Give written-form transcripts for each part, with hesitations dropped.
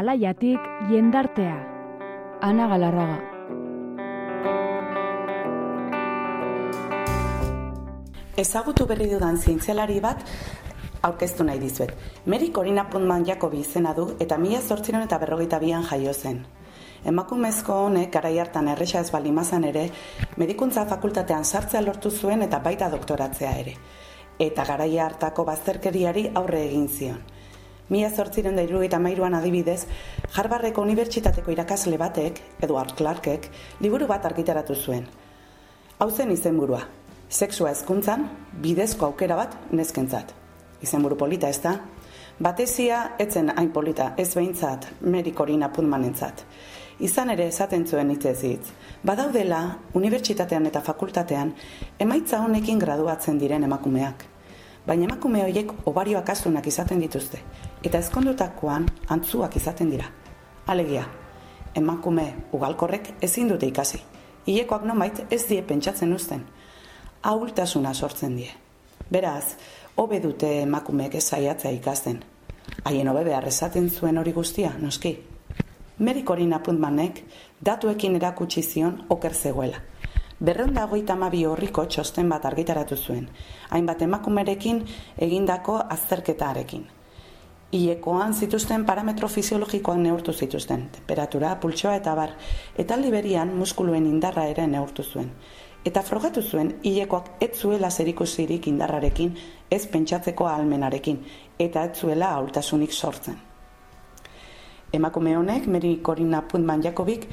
Talaiatik jendartea. Ana Galarraga. Ezagutu berri dudan zientzialari bat aurkeztu nahi dizuet. Mary Corina Putnam Jacobi izena du eta 1852an jaio zen. Emakumezko honek garai hartan erresa ez baldin bazan ere, medikuntza fakultatean sartzea lortu zuen eta baita doktoratzea ere. Eta garai hartako bazterkeriari aurre egin zion. 1873an adibidez, Harvardeko unibertsitateko irakasle batek, Edward Clarkek, liburu bat argitaratu zuen. Hau zen izenburua. Sexua hezkuntzan, bidezko aukera bat neskentzat. Izenburu polita ez da? Batezia etzen hain polita, ez behintzat Mary Corina Putnamentzat. Izan ere esaten zuen hitzez hitz. Badaudela, unibertsitatean eta fakultatean, emaitza honekin graduatzen diren emakumeak. Baina emakume horiek obarioak azunak izaten dituzte, eta ezkondutakoan antzuak izaten dira. Alegia, emakume ugalkorrek ezin dute ikasi. Hilekoak nomait ez die pentsatzen uzten. Ahultasuna sortzen die. Beraz, hobe dute emakumeek ez saiatzea ikasten. Haien hobe behar esaten zuen hori guztia, noski. Mary Corina Putnamnek datuekin erakutsi zion oker zegoela. 252 orriko txosten bat argitaratu zuen, hainbat emakumerekin egindako azterketarekin. Hilekoan zituzten parametro fisiologikoak neurtu zituzten, temperatura, pultsoa eta bar, eta aldi berian muskuluen indarra ere neurtu zuen. Eta frogatu zuen hilekoak ez zuela zerikusirik indarrarekin, ez pentsatzeko ahalmenarekin, eta ez zuela ahultasunik sortzen. Emakume honek, Mary Corina Putnam Jacobik,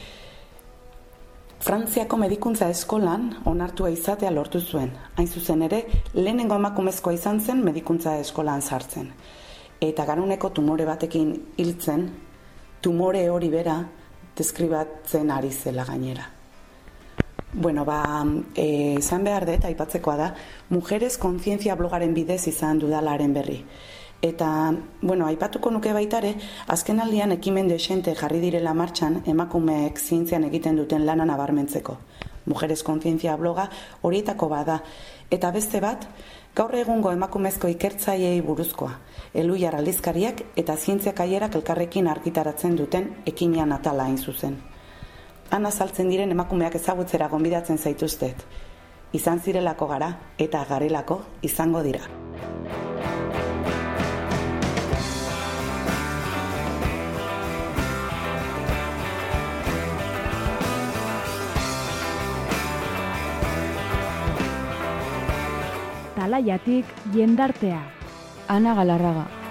Frantziako medikuntza eskolan onartua izatea lortu zuen. Hain zuzen ere, lehenengo emakumezkoa izan zen medikuntza eskolan sartzen. Eta garuneko tumore batekin hiltzen, tumore hori bera deskribatzen ari zela gainera. Bueno, esan behar dut, aipatzekoa da, Mujeres Kontzientzia blogaren bidez izan dudalaren berri. Eta, aipatuko nuke baitare, azken aldian ekimen desente jarri direla martxan emakumeek zientzian egiten duten lana nabarmentzeko. Mujeres Kontzientzia bloga horietako bada. Eta beste bat, gaur egungo emakumezko ikertzaileei buruzkoa. Eluiar aldizkariak eta zientzia kaierak elkarrekin argitaratzen duten ekinean atala hain zuzen. Han azaltzen diren emakumeak ezagutzera gonbidatzen zaituztet. Izan zirelako gara eta garelako izango dira. Talaiatik jendartea. Ana Galarraga.